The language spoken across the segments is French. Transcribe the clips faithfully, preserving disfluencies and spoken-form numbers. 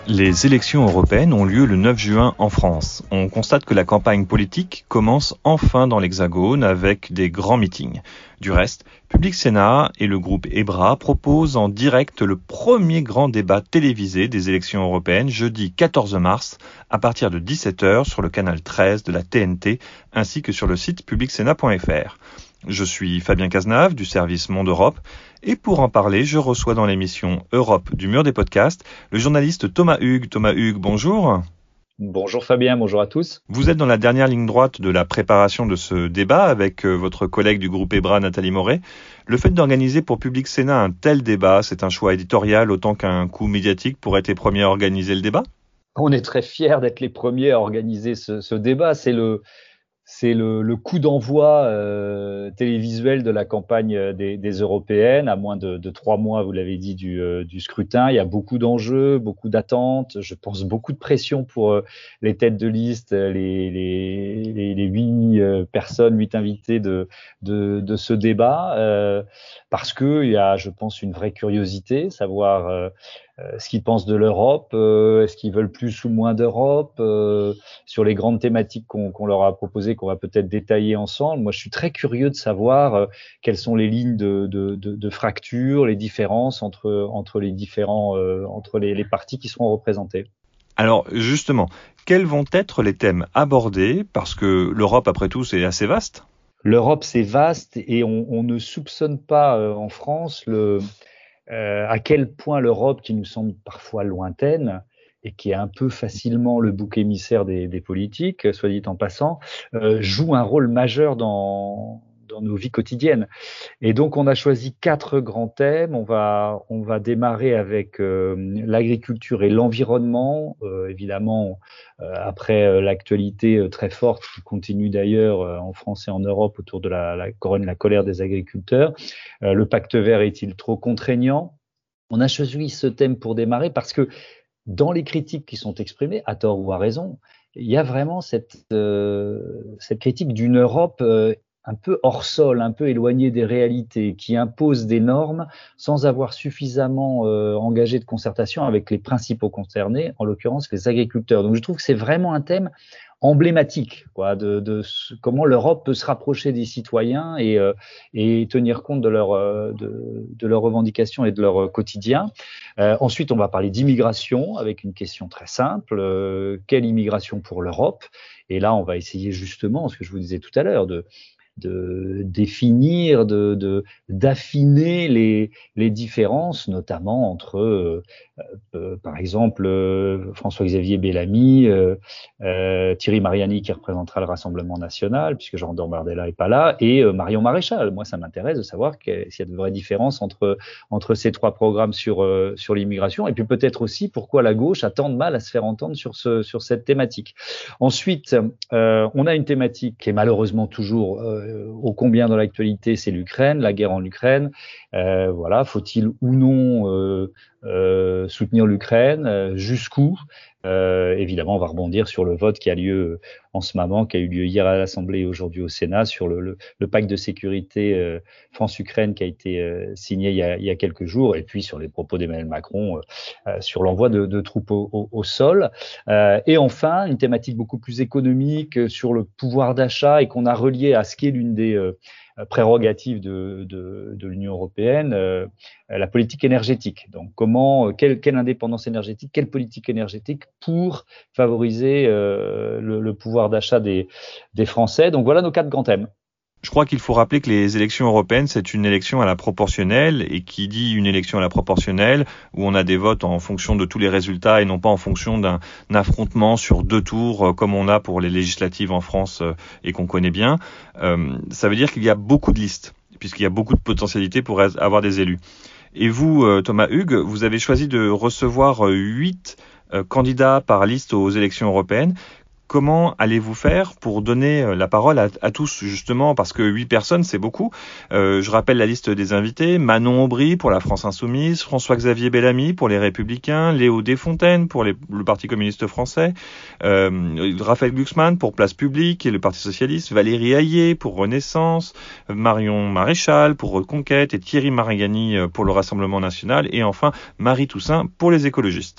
Les élections européennes ont lieu le neuf juin en France. On constate que la campagne politique commence enfin dans l'Hexagone avec des grands meetings. Du reste, Public Sénat et le groupe EBRA proposent en direct le premier grand débat télévisé des élections européennes jeudi quatorze mars à partir de dix-sept heures sur le canal treize de la T N T ainsi que sur le site public sénat point f r. Je suis Fabien Cazenave du service Monde Europe et pour en parler, je reçois dans l'émission Europe du mur des podcasts le journaliste Thomas Hugues. Thomas Hugues, bonjour. Bonjour Fabien, bonjour à tous. Vous êtes dans la dernière ligne droite de la préparation de ce débat avec votre collègue du groupe EBRA, Nathalie Moret. Le fait d'organiser pour Public Sénat un tel débat, c'est un choix éditorial autant qu'un coup médiatique pour être les premiers à organiser le débat ? On est très fiers d'être les premiers à organiser ce, ce débat. C'est le... C'est le, le coup d'envoi euh, télévisuel de la campagne des, des européennes, à moins de, de trois mois, vous l'avez dit, du, euh, du scrutin. Il y a beaucoup d'enjeux, beaucoup d'attentes, je pense beaucoup de pression pour euh, les têtes de liste, les, les, les, les huit euh, personnes, huit invités de, de, de ce débat, euh, parce qu'il y a, je pense, une vraie curiosité, savoir euh, euh, ce qu'ils pensent de l'Europe, euh, est-ce qu'ils veulent plus ou moins d'Europe, euh, sur les grandes thématiques qu'on, qu'on leur a proposées, qu'on va peut-être détailler ensemble. Moi, je suis très curieux de savoir euh, quelles sont les lignes de, de, de, de fracture, les différences entre, entre les différents, euh, entre les, les partis qui seront représentés. Alors, justement, quels vont être les thèmes abordés ? Parce que l'Europe, après tout, c'est assez vaste. L'Europe, c'est vaste et on, on ne soupçonne pas euh, en France le, euh, à quel point l'Europe, qui nous semble parfois lointaine, et qui est un peu facilement le bouc émissaire des, des politiques, soit dit en passant, euh, joue un rôle majeur dans, dans nos vies quotidiennes. Et donc, on a choisi quatre grands thèmes. On va, on va démarrer avec euh, l'agriculture et l'environnement, euh, évidemment, euh, après euh, l'actualité euh, très forte qui continue d'ailleurs euh, en France et en Europe autour de la, la, la colère des agriculteurs. Euh, le pacte vert est-il trop contraignant ? On a choisi ce thème pour démarrer parce que dans les critiques qui sont exprimées, à tort ou à raison, il y a vraiment cette, euh, cette critique d'une Europe euh, un peu hors sol, un peu éloignée des réalités, qui impose des normes sans avoir suffisamment euh, engagé de concertation avec les principaux concernés, en l'occurrence les agriculteurs. Donc je trouve que c'est vraiment un thème emblématique, quoi, de, de ce, comment l'Europe peut se rapprocher des citoyens et, euh, et tenir compte de, leur, de, de leurs revendications et de leur quotidien. Euh, ensuite, on va parler d'immigration avec une question très simple. Euh, quelle immigration pour l'Europe ? Et là, on va essayer justement, ce que je vous disais tout à l'heure, de de définir, de, de d'affiner les, les différences, notamment entre, euh, euh, par exemple, euh, François-Xavier Bellamy, euh, euh, Thierry Mariani qui représentera le Rassemblement national, puisque Jean Bardella est pas là, et euh, Marion Maréchal. Moi, ça m'intéresse de savoir s'il y a de vraies différences entre entre ces trois programmes sur euh, sur l'immigration, et puis peut-être aussi pourquoi la gauche a tant de mal à se faire entendre sur ce sur cette thématique. Ensuite, euh, on a une thématique qui est malheureusement toujours euh, ô combien dans l'actualité, c'est l'Ukraine, la guerre en Ukraine. Euh, voilà, faut-il ou non euh, euh, soutenir l'Ukraine ? euh, Jusqu'où ? Euh, évidemment, on va rebondir sur le vote qui a lieu en ce moment, qui a eu lieu hier à l'Assemblée et aujourd'hui au Sénat, sur le, le, le pacte de sécurité euh, France-Ukraine qui a été euh, signé il y a, il y a quelques jours, et puis sur les propos d'Emmanuel Macron euh, sur l'envoi de, de troupes au, au, au sol. Euh, et enfin, une thématique beaucoup plus économique sur le pouvoir d'achat et qu'on a relié à ce qui est l'une des euh, prérogatives de, de, de l'Union européenne, euh, la politique énergétique. Donc, comment, quelle, quelle indépendance énergétique, quelle politique énergétique pour favoriser euh, le, le pouvoir d'achat des, des Français. Donc, voilà nos quatre grands thèmes. Je crois qu'il faut rappeler que les élections européennes, c'est une élection à la proportionnelle, et qui dit une élection à la proportionnelle, où on a des votes en fonction de tous les résultats et non pas en fonction d'un affrontement sur deux tours, comme on a pour les législatives en France et qu'on connaît bien, euh, ça veut dire qu'il y a beaucoup de listes, puisqu'il y a beaucoup de potentialités pour avoir des élus. Et vous, Thomas Hugues, vous avez choisi de recevoir huit candidats par liste aux élections européennes. Comment allez-vous faire pour donner la parole à, à tous, justement, parce que huit personnes, c'est beaucoup. Euh, je rappelle la liste des invités. Manon Aubry pour la France Insoumise, François-Xavier Bellamy pour les Républicains, Léo Desfontaines pour les, le Parti communiste français, euh, Raphaël Glucksmann pour Place Publique et le Parti socialiste, Valérie Hayé pour Renaissance, Marion Maréchal pour Reconquête et Thierry Mariani pour le Rassemblement national, et enfin Marie Toussaint pour les écologistes.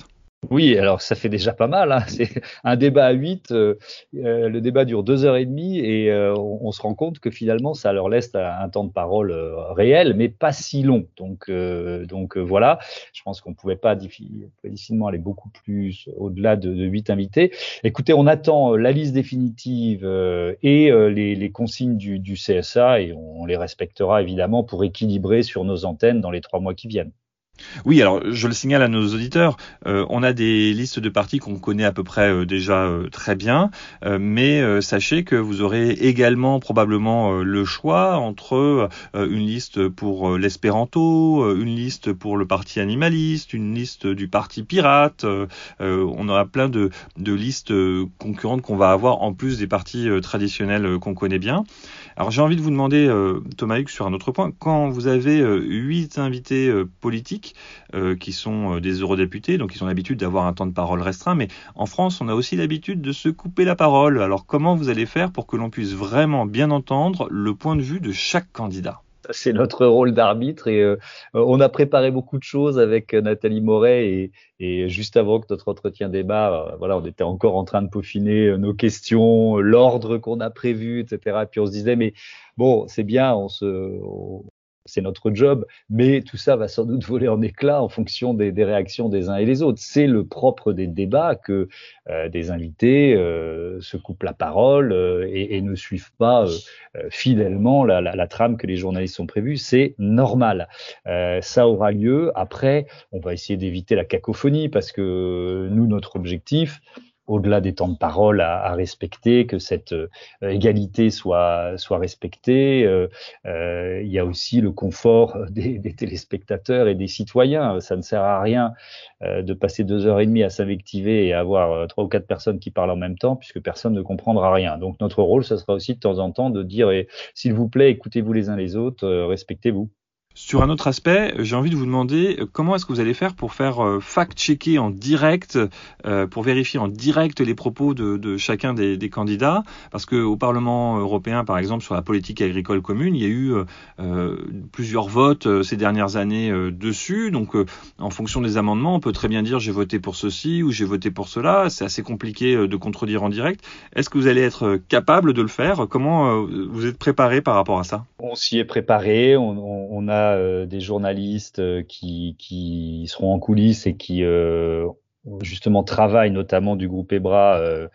Oui, alors ça fait déjà pas mal. Hein. C'est un débat à huit. Euh, euh, le débat dure deux heures et demie et euh, on, on se rend compte que finalement ça leur laisse un, un temps de parole euh, réel, mais pas si long. Donc, euh, donc euh, voilà. Je pense qu'on pouvait pas diffi- difficilement aller beaucoup plus au-delà de, de huit invités. Écoutez, on attend euh, la liste définitive euh, et euh, les, les consignes du, du C S A et on, on les respectera évidemment pour équilibrer sur nos antennes dans les trois mois qui viennent. Oui, alors je le signale à nos auditeurs, euh, on a des listes de partis qu'on connaît à peu près euh, déjà euh, très bien, euh, mais euh, sachez que vous aurez également probablement euh, le choix entre euh, une liste pour euh, l'espéranto, euh, une liste pour le parti animaliste, une liste du parti pirate. Euh, euh, on aura plein de, de listes euh, concurrentes qu'on va avoir en plus des partis euh, traditionnels euh, qu'on connaît bien. Alors j'ai envie de vous demander, euh, Thomas Hugues, sur un autre point, quand vous avez euh, huit invités euh, politiques euh, qui sont euh, des eurodéputés, donc ils ont l'habitude d'avoir un temps de parole restreint, mais en France, on a aussi l'habitude de se couper la parole. Alors comment vous allez faire pour que l'on puisse vraiment bien entendre le point de vue de chaque candidat ? C'est notre rôle d'arbitre et euh, on a préparé beaucoup de choses avec Nathalie Moret et, et juste avant que notre entretien débat, euh, voilà, on était encore en train de peaufiner nos questions, l'ordre qu'on a prévu, et cetera. Et puis on se disait mais bon, c'est bien, on se, on, c'est notre job, mais tout ça va sans doute voler en éclats en fonction des, des réactions des uns et des autres. C'est le propre des débats que euh, des invités euh, se coupent la parole euh, et, et ne suivent pas euh, fidèlement la, la, la trame que les journalistes ont prévue. C'est normal. Euh, ça aura lieu. Après, on va essayer d'éviter la cacophonie parce que nous, notre objectif, au-delà des temps de parole à, à respecter, que cette euh, égalité soit, soit respectée. Euh, euh, il y a aussi le confort des, des téléspectateurs et des citoyens. Ça ne sert à rien euh, de passer deux heures et demie à s'invectiver et à avoir euh, trois ou quatre personnes qui parlent en même temps, puisque personne ne comprendra rien. Donc notre rôle, ce sera aussi de temps en temps de dire, eh, s'il vous plaît, écoutez-vous les uns les autres, euh, respectez-vous. Sur un autre aspect, j'ai envie de vous demander comment est-ce que vous allez faire pour faire euh, fact-checker en direct, euh, pour vérifier en direct les propos de, de chacun des, des candidats, parce que au Parlement européen, par exemple, sur la politique agricole commune, il y a eu euh, plusieurs votes euh, ces dernières années euh, dessus. Donc, euh, en fonction des amendements, on peut très bien dire j'ai voté pour ceci ou j'ai voté pour cela. C'est assez compliqué euh, de contredire en direct. Est-ce que vous allez être capable de le faire ? Comment euh, vous êtes préparé par rapport à ça ? On s'y est préparé. On, on, on a euh, des journalistes euh, qui, qui seront en coulisses et qui euh, justement travaillent, notamment du groupe EBRA, euh,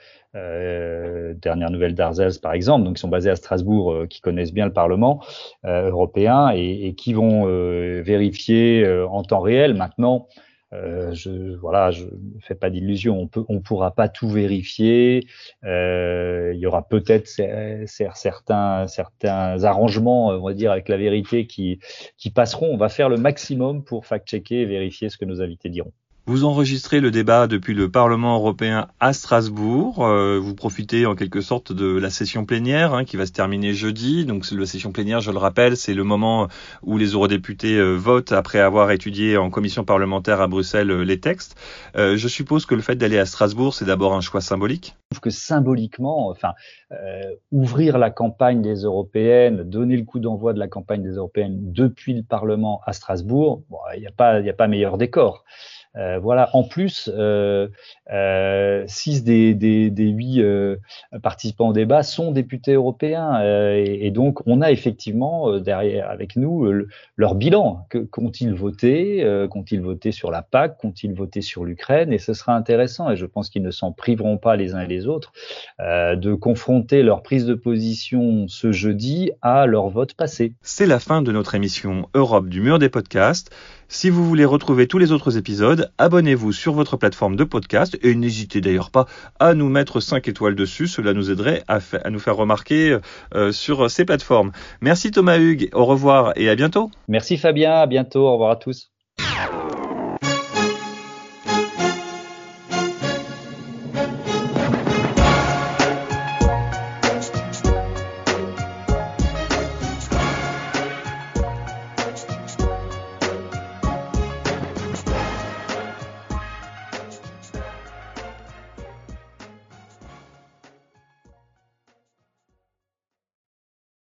euh, dernière nouvelle d'Arzels par exemple, donc qui sont basés à Strasbourg, euh, qui connaissent bien le Parlement euh, européen et, et qui vont euh, vérifier euh, en temps réel. Maintenant, Euh, je voilà, je ne fais pas d'illusions. On peut, on pourra pas tout vérifier. Euh, il y aura peut-être certains certains arrangements, on va dire, avec la vérité qui qui passeront. On va faire le maximum pour fact-checker et vérifier ce que nos invités diront. Vous enregistrez le débat depuis le Parlement européen à Strasbourg. Euh, vous profitez en quelque sorte de la session plénière hein, qui va se terminer jeudi. Donc la session plénière, je le rappelle, c'est le moment où les eurodéputés euh, votent après avoir étudié en commission parlementaire à Bruxelles euh, les textes. Euh, je suppose que le fait d'aller à Strasbourg, c'est d'abord un choix symbolique. Je trouve que symboliquement, enfin, euh, ouvrir la campagne des européennes, donner le coup d'envoi de la campagne des européennes depuis le Parlement à Strasbourg, bon, il n'y a pas, il n'y a pas meilleur décor. Euh, voilà. En plus, euh, euh, six des, des, des huit euh, participants au débat sont députés européens euh, et, et donc on a effectivement euh, derrière avec nous euh, le, leur bilan. Que, qu'ont-ils voté euh, Qu'ont-ils voté sur la P A C Qu'ont-ils voté sur l'Ukraine? Et ce sera intéressant et je pense qu'ils ne s'en priveront pas les uns et les autres euh, de confronter leur prise de position ce jeudi à leur vote passé. C'est la fin de notre émission Europe du mur des podcasts. Si vous voulez retrouver tous les autres épisodes, abonnez-vous sur votre plateforme de podcast et n'hésitez d'ailleurs pas à nous mettre cinq étoiles dessus, cela nous aiderait à, fa- à nous faire remarquer euh, sur ces plateformes. Merci Thomas Hugues, au revoir et à bientôt. Merci Fabien, à bientôt, au revoir à tous.